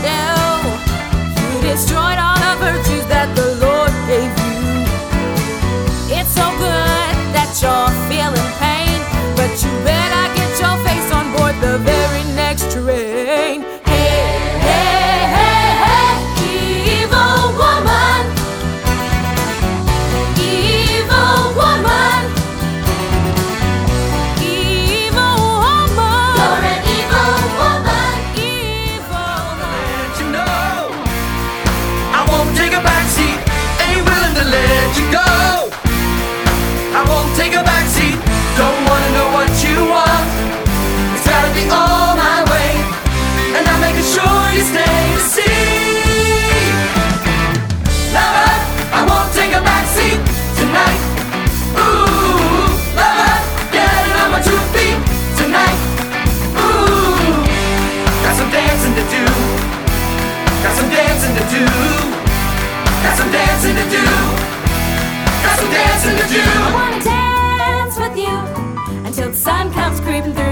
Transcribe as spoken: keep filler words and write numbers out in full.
shell. You destroyed all the virtues that the Lord gave you. It's so good that you're feeling pain, but you better get your face on board the very next train. Hey, hey, hey, hey, evil woman, evil woman, evil woman. You're an evil woman, evil woman. You know, I won't take a backseat, ain't willing to let you go. I won't take a backseat, don't wanna know what you want. It's gotta be all my way, and I'm making sure you stay to see. Lover, I won't take a backseat tonight. Ooh, lover, getting on my two feet tonight. Ooh, got some dancing to do. Got some dancing to do. Got some dancing to do. Got some dancing to do. I wanna dance with you until the sun comes creeping through